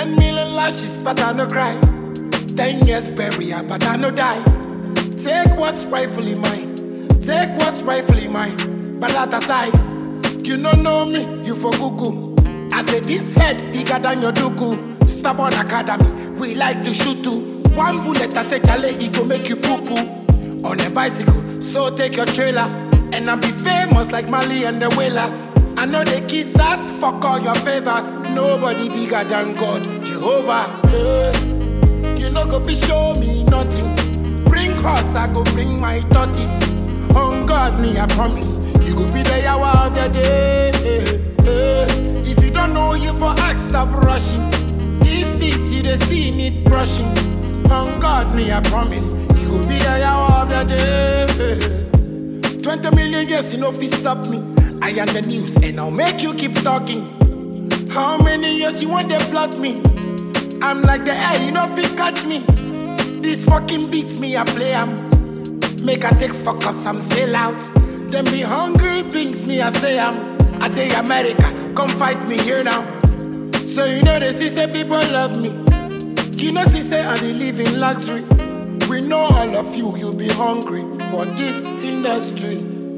10 million lashes, but I no cry. 10 years burial, but I no die. Take what's rightfully mine. Take what's rightfully mine. But that aside, you don't know me, you for Google. I say this head bigger than your dugu. Stubborn academy, we like to shoot too. One bullet, I say chale, it go make you poo poo. On a bicycle, so take your trailer. And I'll be famous like Mali and the Whalers. I know they kiss us, fuck all your favors. Nobody bigger than God, Jehovah. You know go fi show me nothing. Bring horse, I go bring my tortoise. On God, me I promise, you go be the hour of the day. If you don't know, you for ask, stop rushing. This teeth, they see need brushing. On God, me I promise, you go be the hour of the day. 20 million years, you know fi stop me. I am the news and I'll make you keep talking. How many years you want to plot me? I'm like the air, you know fi catch me. This fucking beat me, I play 'em. Make I take fuck up some sellouts. Them be hungry things me, I say I day America, come fight me here now. So you know they see say people love me. You know see say I dey live in luxury. We know all of you, you be hungry for this industry.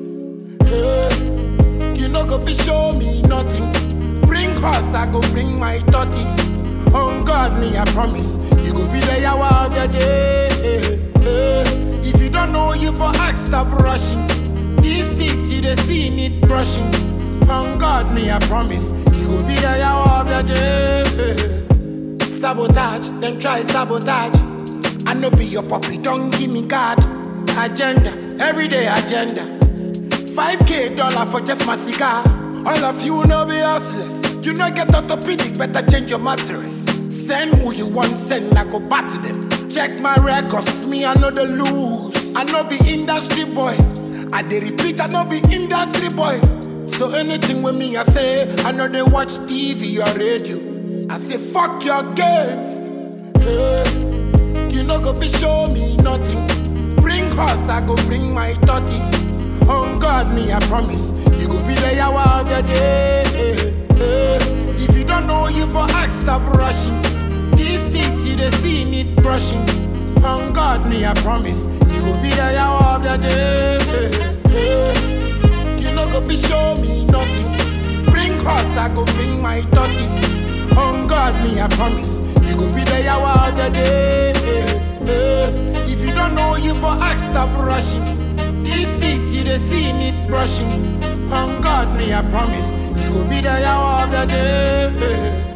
You know go fi show me nothing. Bring horse, I go bring my tortoise. On God, me I promise, you go be the hour of the day. If you don't know, you for ask, stop rushing. This teeth, they see need brushing. On God, me I promise, you go be the hour of the day. Sabotage, them try sabotage. I no be your puppy, don't give me God. Agenda, everyday agenda. 5K dollar for just my cigar. All of you no be hustlers. You no get orthopedic, better change your mattress. Send who you want, send, I go back to them. Check my records, me I know the lose. I no be industry boy. I dey repeat, I no be industry boy. So anything with me I say, I know they watch TV or radio. I say fuck your games. You know go fi show me nothing. Bring horse, I go bring my tortoise. On God, me I promise, you go be the hour of the day. If you don't know, you for ask, stop rushing. This teeth, they see need brushing. On God, me I promise, you go be the hour of the day. You know go fi show me nothing. Bring horse, I go bring my tortoise. On God, me I promise, you go be the hour of the day. If you don't know, you for ask, stop rushing. This teeth, they see need brushing. On God, me I promise, you go be the hour of the day.